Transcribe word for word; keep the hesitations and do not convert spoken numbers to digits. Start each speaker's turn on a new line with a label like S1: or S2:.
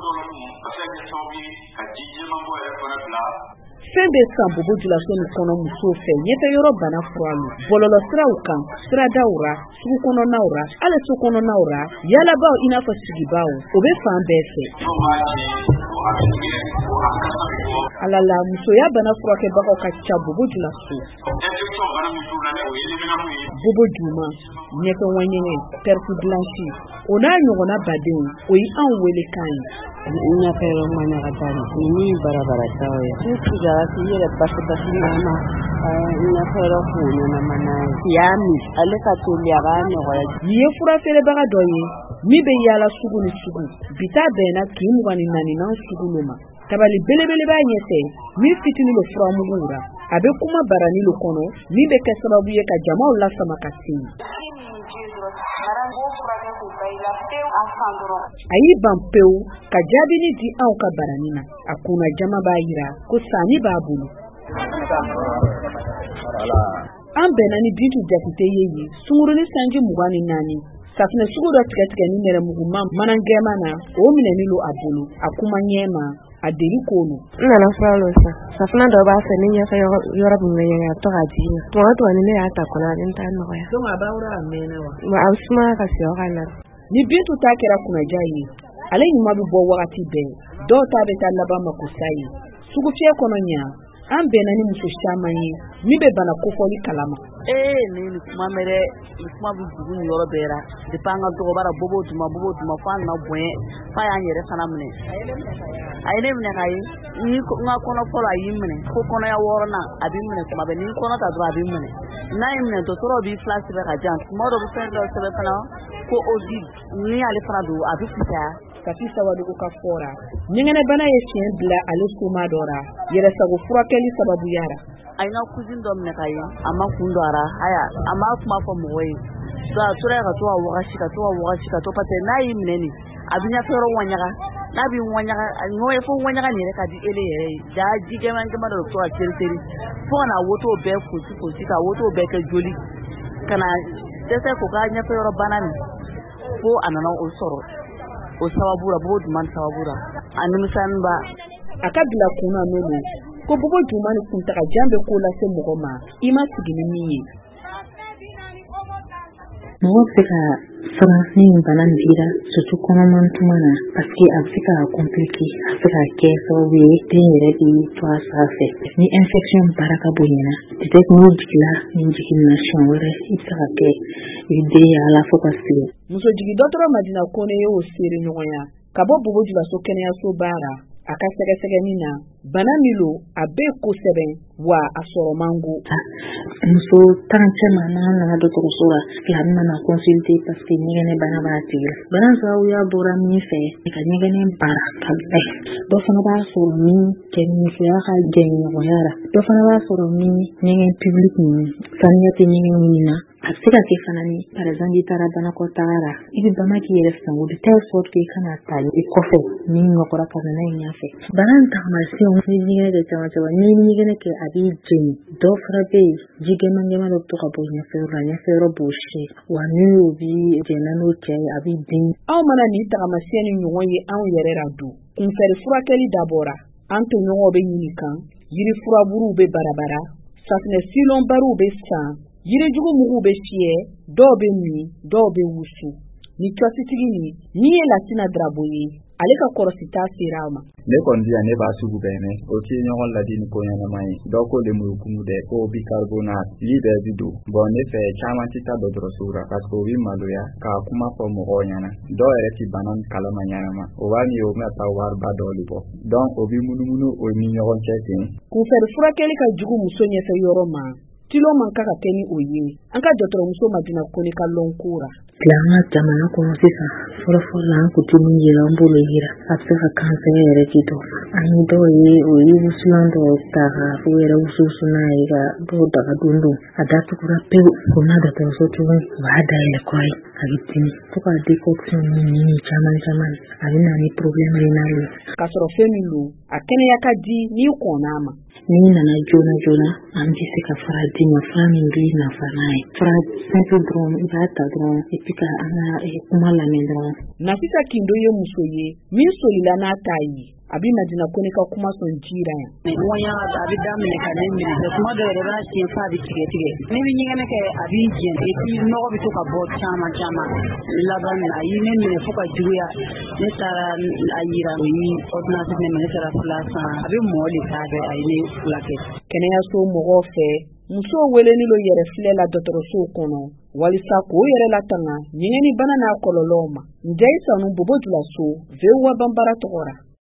S1: fɛn bɛ san bobo julaso ni kɔnɔ musow fɛ ɲɛfɛ yɔrɔ bana furalu bɔlɔlɔ siraw kan siradaw ra sugu kɔnɔnaw ra hali so kɔnɔnaw ra yalabaw i n'a fɔ sigibaw o bɛ fan bɛɛ fɛ alala musoya bana furakɛbagaw ka ca bobo julaso bobo juma ɲɛfɛ waɲɛŋɛ pɛrfu blanchi o n'a ɲɔgɔnna badenw o ye anw wele kan ye ɲɛfɛ yɔrɔ maɲaga tani ni min barabara taw ye ni sigara si yɛrɛ basi basi nama ɲɛfɛ yɔrɔ fo ɲɛnama n'a ye y'a min ale ka toli a b'a nɔgɔya nin ye fura feerebaga dɔ ye min bɛ yaala sugu ni sugu bi ta bɛnna k'i mugan ni naani n'an sugu lo ma tabali belebele b'a ɲɛfɛ min fitini lo furamugu ra a bɛ kuma barani lo kɔnɔ min bɛ kɛ sababu ye ka jamaw lasama ka se a y'i ban pewu ka jaabini di anw ka barani na a kunna jama b'a yira ko sanni b'a bolo an bɛnna ni Bintu Jakite ye ye sungurunin sanji mugan ni naani safinɛ sugu dɔ tigɛtigɛ ni nɛrɛmuguma manangɛma na o minɛni lo a bolo a kuma ɲɛma a deli k'olu n nana fura lo sa safinɛ dɔ b'a fɛ ne ɲɛfɛ yɔrɔ min bɛ ɲɛgɛn a tɔ ka di ma tuma tuma ni ne y'a ta kɔnɔ a bɛ n ta nɔgɔya donc a b'a wura a mɛnna wa a sumaya ka se aw ka na ni Bintu ta kɛra kunnaja ye ale ɲuman bɛ bɔ wagati bɛɛ dɔw ta bɛ taa laban makosa ye sugu fiyɛ kɔnɔ ɲa an bɛnna ni muso caman ye min bɛ bana kofɔli kalama ee ni ni kuma mɛrɛ ni kuma bɛ dugu ni yɔrɔ bɛɛ ra depuis an ka dɔgɔbara bobo duma bobo duma fo an na bonya fa y'an yɛrɛ fana minɛ a ye ne minɛ ka ye ni n ka kɔnɔ fɔlɔ a y'i minɛ ko kɔnɔya wɔɔrɔnan a b'i minɛ tuma bɛɛ ni kɔnɔ ta dɔrɔn a b'i minɛ n'a y'i minɛ dɔgɔtɔrɔw b'i fila sɛbɛn ka jan tuma dɔ bɛ fɛn dɔ sɛbɛn fana ko odi ni ale fana don a bɛ fisaya Kati Sawadogo ka fɔra ɲɛgɛnɛ bana ye fiɲɛ bila ale soma dɔ ra yɛrɛsago furakɛli sababu yara a ye n ka cousine dɔ minɛ ka ye a ma kun dɔ ara aya a ma kuma fɔ mɔgɔ ye donc a tora ka to ka wagasi ka to ka wagasi ka to parce que n'a y'i minɛ nin a bɛ ɲɛfɛ yɔrɔ waɲaga n'a bɛ waɲaga ɲɔ ye fo waɲaga nin yɛrɛ ka di ele yɛrɛ ye jaa ji gɛmɛn gɛmɛn dɔ bɛ to ka teri teri fo ka na woto bɛɛ fosi fosi ka woto bɛɛ kɛ joli ka na dɛsɛ k'o ka ɲɛfɛ yɔrɔ bana nin fo a nana o sɔrɔ o sababu la bobo juma sababu la animisani ba a ka bila kunna n'olu ko bobo juma ni kuntaga jan bɛ ko lase mɔgɔ ma i ma sigi ni min ye mɔgɔ bɛ se ka siran ni bana nin dira surtout kɔnɔman tuma na parce que a bɛ se ka compliquer a bɛ se ka kɛ sababu ye den yɛrɛ bɛ to a sira fɛ ni infection baara ka bonyana peut-être n'o jigila ni jiginna siɲɛ wɛrɛ i bɛ se ka kɛ i den ye ala fo ka se muso jigi dɔtɔrɔ Madina Kone ye o seere ɲɔgɔnya ka bɔ bobo julaso kɛnɛyaso baara a ka sɛgɛsɛgɛni na bana min lo a bɛ kosɛbɛ wa a sɔrɔ man go muso tan cɛman n'an nana dɔgɔtɔrɔso la a bɛna na consulter parce que ɲɛgɛnɛ bana b'a tigi la bana sababuya bɔra min fɛ ka ɲɛgɛnɛ baara ka bɛn dɔ fana b'a sɔrɔ min cɛnimusoya ka jɛɲɔgɔnya ra dɔ fana b'a sɔrɔ min ɲɛgɛn public ninnu saniya tɛ ɲɛgɛn min na a bɛ se ka kɛ fana ni par exemple i taara banakɔtaga ra i bɛ bana k'i yɛrɛ sango de telle sorte que i kana ta i kɔfɛ ni nɔgɔra ka nana i ɲɛfɛ bana in taamasiyɛnw ni ɲɛgɛnɛ kɛ caman caman ni ɲɛgɛnɛ kɛ a b'i jeni dɔ fana bɛ yen ji gɛmɛn gɛmɛn dɔ bɛ to ka bɔ ɲɛfɛ yɔrɔ la ɲɛfɛ yɔrɔ b'o si wa n'u y'o bi jɛnna n'o cɛ ye a b'i den aw mana nin taamasiyɛn ni ɲɔgɔn ye anw yɛrɛ ra don kunfɛri furakɛli dabɔra an toɲɔgɔnw bɛ ɲini kan yiri furaburuw bɛ barabara safinɛ silɔnbariw bɛ san yirijugu muguw bɛ fiyɛ dɔw bɛ min dɔw bɛ wusu ni cɔsitigi ni min ye Lasina Darabo ye ale ka kɔrɔsita sera a ma ne kɔni diya ne b'a sugu bɛɛ mɛn o tɛ ɲɔgɔn ladi ni ko ɲɛnama ye dɔw ko lemurukumu dɛ ko bicarbonate yi bɛɛ bi don bon ne fɛ caman tɛ taa dɔgɔtɔrɔso la parce que o bɛ maloya k'a kuma fɔ mɔgɔw ɲɛna dɔw yɛrɛ tɛ bana kalama ɲɛnama o b'a min o bɛna taa wariba dɔw de bɔ donc o bɛ munumunu o ni ɲɔgɔn cɛ ten kunfɛri furakɛli ka jugu muso ɲɛfɛ yɔrɔ ma tilo man ka ka kɛ ni o ye an ka dɔgɔtɔrɔmuso Madina Kone ka lɔnkura an ka jamana kɔnɔ sisan fɔlɔfɔlɔ la an kun tɛ min yira an bolo yira a bɛ se ka kansɛrɛ yɛrɛ di dɔw an ye dɔw ye o ye wusulan dɔw ta ka o yɛrɛ wusuwusu n'a ye ka dɔw daga don don a datugura pewu ko n'a dɔgɔtɔrɔso tuguni o b'a dayɛlɛ kɔ ye a bɛ dimi fo ka décoction ni caman caman a bɛ na ni problème rénal ye.
S2: K'a sɔrɔ fɛn min don a kɛnɛya ka di n'i kɔnna a ma.
S1: N'i nana joona joona an bɛ se ka fura d'i ma fura min b'i nafa n'a ye. Fura simple dɔrɔn i b'a ta dɔrɔn et puis ka an ka kuma lamɛn dɔrɔn.
S2: Nafisa Kindo ye muso ye min solila n'a ta ye. A bɛ Madina Kone ka kuma sɔn jira yan.
S3: Ŋɔɲa a bɛ daminɛ ka ne minɛ kuma dɔ yɛrɛ b'a siɲɛ f'a bɛ tigɛ tigɛ. Ne bɛ ɲɛgɛn kɛ a b'i jɛn et puis nɔgɔ bɛ to ka bɔ caman caman. Laban min a y'i ne minɛ fo ka juguya ne taara a yira o yi ordonnance ne ma ne taara fila san a bɛ mɔɔ de k'a bɛɛ a ye ne fila kɛ.
S2: Kɛnɛyaso mɔgɔw fɛ muso weleni lo yɛrɛ filɛ la dɔgɔtɔrɔso kɔnɔ walisa k'o yɛrɛ latanga ɲɛgɛnni bana n'a kɔlɔlɔw ma. Njayi Sanu Bobo Dioulasso V O A Bambara tɔgɔra.